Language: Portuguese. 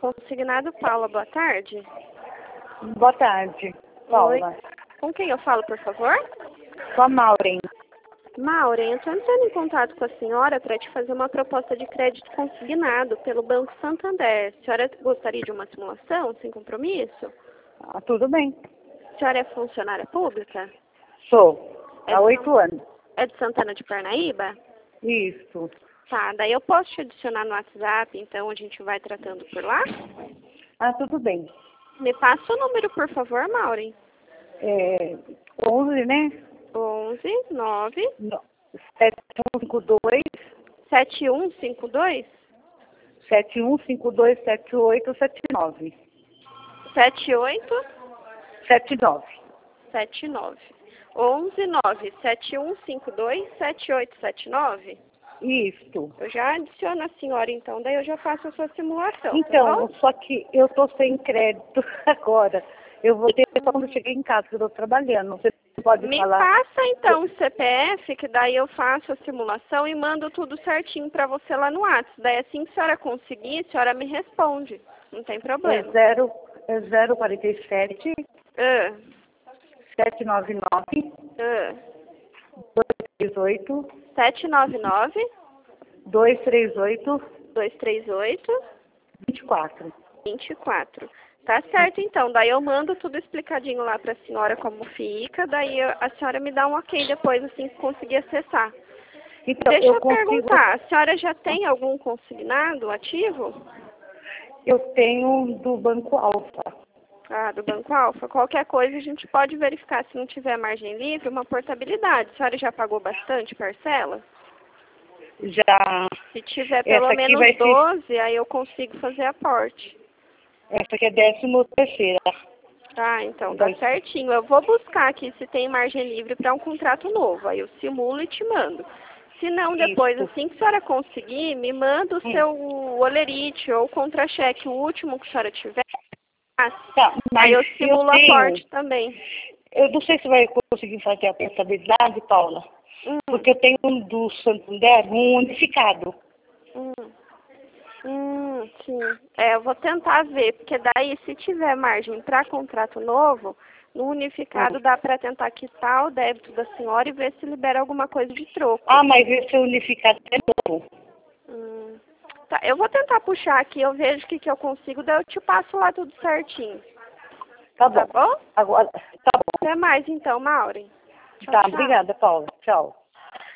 Consignado Paula, boa tarde. Boa tarde, Paula. Oi. Com quem eu falo, por favor? Com a Maureen. Maureen, eu estou entrando em contato com a senhora para te fazer uma proposta de crédito consignado pelo Banco Santander. A senhora gostaria de uma simulação sem compromisso? Ah, tudo bem. A senhora é funcionária pública? Sou. Há 8 anos. É de Santana de Parnaíba? Isso. Tá, daí eu posso te adicionar no WhatsApp, então a gente vai tratando por lá? Ah, tudo bem. Me passa o número, por favor, Maureen. 11, né? 11 9 7152 7152 7152 7879. 78 79. 79. 11 9 7152 7879. Isso. Eu já adiciono a senhora, então, daí eu já faço a sua simulação, Então, tá bom? só que eu tô sem crédito agora. Eu vou ter quando chegar em casa, que eu tô trabalhando. Você pode Me falar? passa, então, o CPF, que daí eu faço a simulação e mando tudo certinho pra você lá no WhatsApp. Daí, assim que a senhora conseguir, a senhora me responde. Não tem problema. 047 Ah, 799 ah. 238 799 238 238 24. 24. Tá certo, então. Daí eu mando tudo explicadinho lá pra senhora como fica. Daí a senhora me dá um ok depois, assim, que conseguir acessar. Então, Deixa eu consigo. perguntar, a senhora já tem algum consignado ativo? Eu tenho do Banco Alfa. Ah, do Banco Alfa. Qualquer coisa a gente pode verificar, se não tiver margem livre, uma portabilidade. A senhora já pagou bastante parcela? Já. Se tiver Essa pelo aqui menos vai ser. 12, aí eu consigo fazer aporte. Essa aqui é 13ª. Ah, então tá certinho. Eu vou buscar aqui se tem margem livre para um contrato novo. Aí eu simulo e te mando. Se não, depois, Isso. assim que a senhora conseguir, me manda o seu olerite ou contra-cheque, o último que a senhora tiver. Tá, mas Aí eu simulo a aporte também. Eu não sei se vai conseguir fazer a portabilidade, Paula. Porque eu tenho um do Santander, um unificado. Sim. Eu vou tentar ver, porque daí se tiver margem para contrato novo, no unificado dá para tentar quitar o débito da senhora e ver se libera alguma coisa de troco. Ah, mas esse unificado é novo. Tá, eu vou tentar puxar aqui, eu vejo o que eu consigo, daí eu te passo lá tudo certinho. Tá bom. Tá bom? Agora, tá bom. Até mais então, Maureen. Tchau, Tá, tchau. obrigada, Paula. Tchau.